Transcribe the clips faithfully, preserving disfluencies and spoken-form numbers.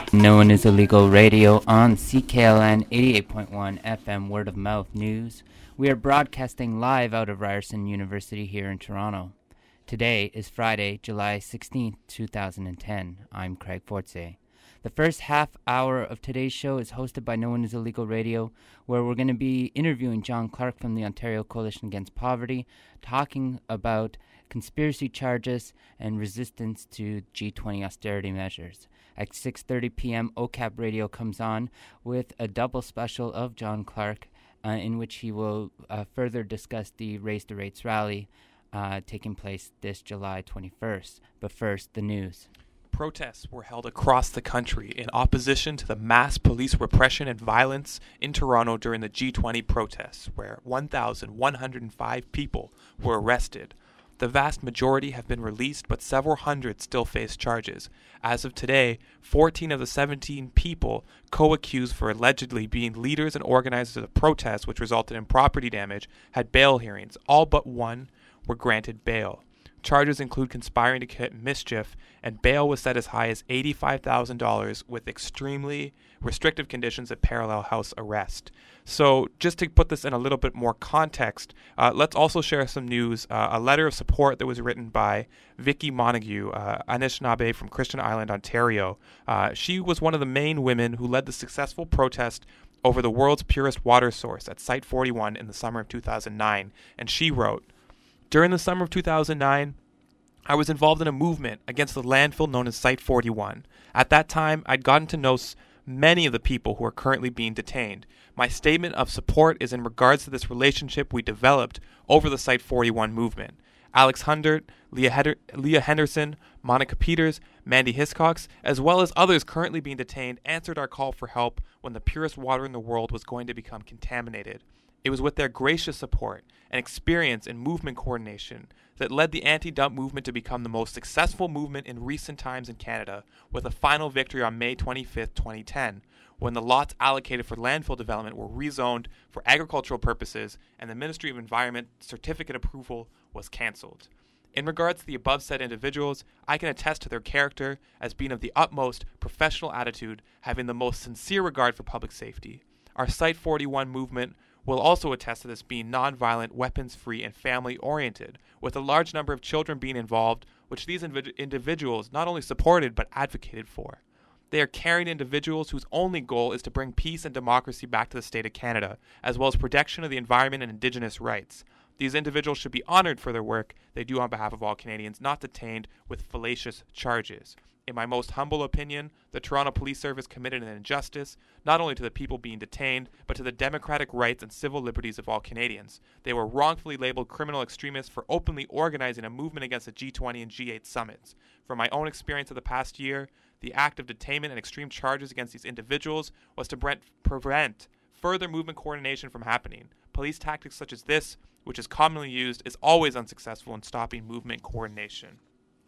No One Is Illegal Radio on C K L N eighty-eight point one F M Word of Mouth News. We are broadcasting live out of Ryerson University here in Toronto. Today is Friday, July sixteenth, two thousand ten. I'm Craig Forte. The first half hour of today's show is hosted by No One Is Illegal Radio, where we're going to be interviewing John Clark from the Ontario Coalition Against Poverty, talking about conspiracy charges and resistance to G twenty austerity measures. At six thirty p.m., O C A P Radio comes on with a double special of John Clark, uh, in which he will uh, further discuss the Raise the Rates rally uh, taking place this July twenty-first. But first, the news. Protests were held across the country in opposition to the mass police repression and violence in Toronto during the G twenty protests, where one thousand one hundred five people were arrested. The vast majority have been released, but several hundred still face charges. As of today, fourteen of the seventeen people co-accused for allegedly being leaders and organizers of the protests, which resulted in property damage, had bail hearings. All but one were granted bail. Charges include conspiring to commit mischief, and bail was set as high as eighty-five thousand dollars with extremely restrictive conditions of parallel house arrest. So just to put this in a little bit more context, uh, let's also share some news. Uh, a letter of support that was written by Vicky Montague, uh, Anishinaabe from Christian Island, Ontario. Uh, she was one of the main women who led the successful protest over the world's purest water source at Site forty-one in the summer of two thousand nine, and she wrote, "During the summer of two thousand nine, I was involved in a movement against the landfill known as Site forty-one. At that time, I'd gotten to know s- many of the people who are currently being detained. My statement of support is in regards to this relationship we developed over the Site forty-one movement. Alex Hundert, Leah, Heder- Leah Henderson, Monica Peters, Mandy Hiscox, as well as others currently being detained, answered our call for help when the purest water in the world was going to become contaminated. It was with their gracious support and experience in movement coordination that led the anti-dump movement to become the most successful movement in recent times in Canada, with a final victory on May twenty-fifth, twenty ten, when the lots allocated for landfill development were rezoned for agricultural purposes and the Ministry of Environment certificate approval was cancelled. In regards to the above said individuals, I can attest to their character as being of the utmost professional attitude, having the most sincere regard for public safety. Our Site forty-one movement will also attest to this being nonviolent, weapons-free, and family-oriented, with a large number of children being involved, which these invid- individuals not only supported but advocated for. They are caring individuals whose only goal is to bring peace and democracy back to the state of Canada, as well as protection of the environment and Indigenous rights. These individuals should be honored for their work they do on behalf of all Canadians, not detained with fallacious charges. In my most humble opinion, the Toronto Police Service committed an injustice, not only to the people being detained, but to the democratic rights and civil liberties of all Canadians. They were wrongfully labeled criminal extremists for openly organizing a movement against the G twenty and G eight summits. From my own experience of the past year, the act of detainment and extreme charges against these individuals was to pre- prevent further movement coordination from happening. Police tactics such as this, which is commonly used, is always unsuccessful in stopping movement coordination."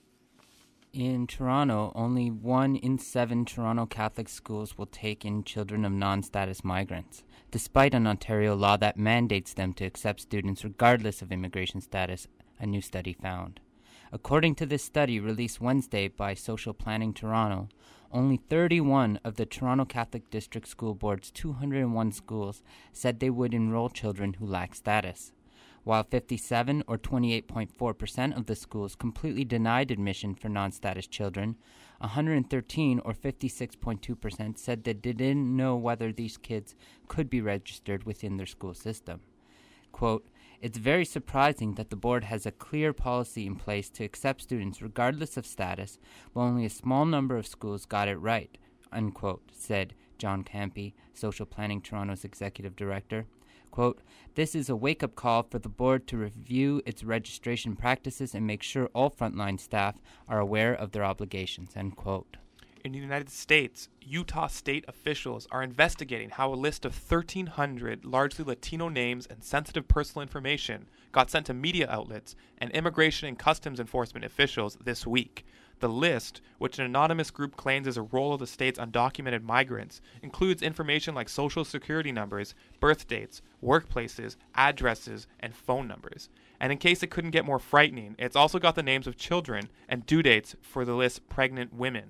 In Toronto, only one in seven Toronto Catholic schools will take in children of non-status migrants, despite an Ontario law that mandates them to accept students regardless of immigration status, a new study found. According to this study released Wednesday by Social Planning Toronto, only thirty-one of the Toronto Catholic District School Board's two hundred one schools said they would enroll children who lack status, while fifty-seven or twenty-eight point four percent of the schools completely denied admission for non-status children. one hundred thirteen or fifty-six point two percent said that they didn't know whether these kids could be registered within their school system. Quote, "It's very surprising that the board has a clear policy in place to accept students regardless of status, but only a small number of schools got it right," unquote, said John Campy, Social Planning Toronto's executive director. Quote, "This is a wake-up call for the board to review its registration practices and make sure all frontline staff are aware of their obligations," end quote. In the United States, Utah state officials are investigating how a list of thirteen hundred largely Latino names and sensitive personal information got sent to media outlets and immigration and customs enforcement officials this week. The list, which an anonymous group claims is a roll of the state's undocumented migrants, includes information like social security numbers, birth dates, workplaces, addresses, and phone numbers. And in case it couldn't get more frightening, it's also got the names of children and due dates for the list's pregnant women.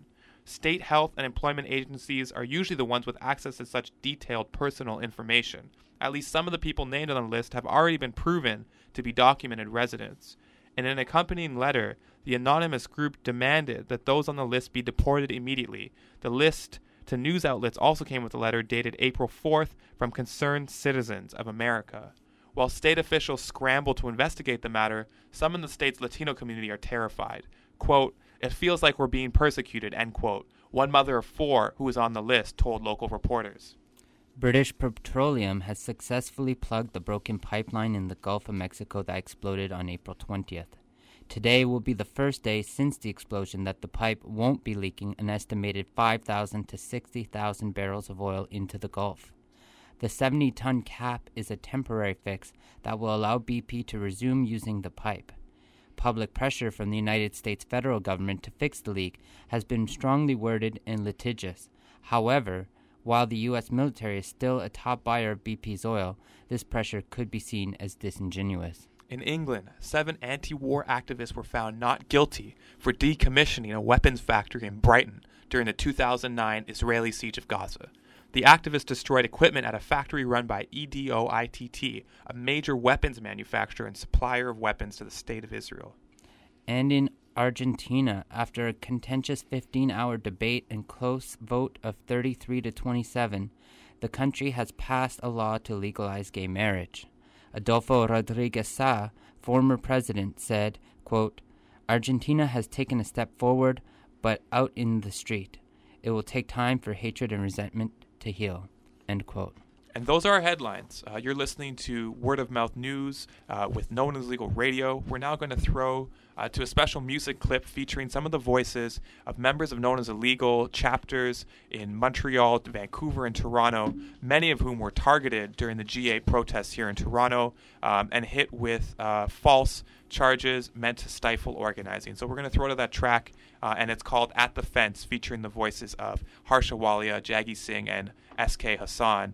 State health and employment agencies are usually the ones with access to such detailed personal information. At least some of the people named on the list have already been proven to be documented residents. In an accompanying letter, the anonymous group demanded that those on the list be deported immediately. The list to news outlets also came with a letter dated April fourth from Concerned Citizens of America. While state officials scramble to investigate the matter, some in the state's Latino community are terrified. Quote, "It feels like we're being persecuted," end quote. One mother of four who was on the list told local reporters. British Petroleum has successfully plugged the broken pipeline in the Gulf of Mexico that exploded on April twentieth. Today will be the first day since the explosion that the pipe won't be leaking an estimated five thousand to sixty thousand barrels of oil into the Gulf. The seventy-ton cap is a temporary fix that will allow B P to resume using the pipe. Public pressure from the United States federal government to fix the leak has been strongly worded and litigious. However, while the U S military is still a top buyer of B P's oil, this pressure could be seen as disingenuous. In England, seven anti-war activists were found not guilty for decommissioning a weapons factory in Brighton during the two thousand nine Israeli siege of Gaza. The activists destroyed equipment at a factory run by E D O I T T, a major weapons manufacturer and supplier of weapons to the State of Israel. And in Argentina, after a contentious fifteen-hour debate and close vote of thirty-three to twenty-seven, the country has passed a law to legalize gay marriage. Adolfo Rodriguez Sá, former president, said, quote, "Argentina has taken a step forward, but out in the street. It will take time for hatred and resentment to heal," end quote. And those are our headlines. Uh, you're listening to Word of Mouth News uh, with No One Is Legal Radio. We're now going to throw uh, to a special music clip featuring some of the voices of members of No One Is Illegal chapters in Montreal, Vancouver, and Toronto, many of whom were targeted during the G eight protests here in Toronto um, and hit with uh, false charges meant to stifle organizing. So we're going to throw to that track, uh, and it's called At the Fence, featuring the voices of Harsha Walia, Jaggi Singh, and S K Hassan.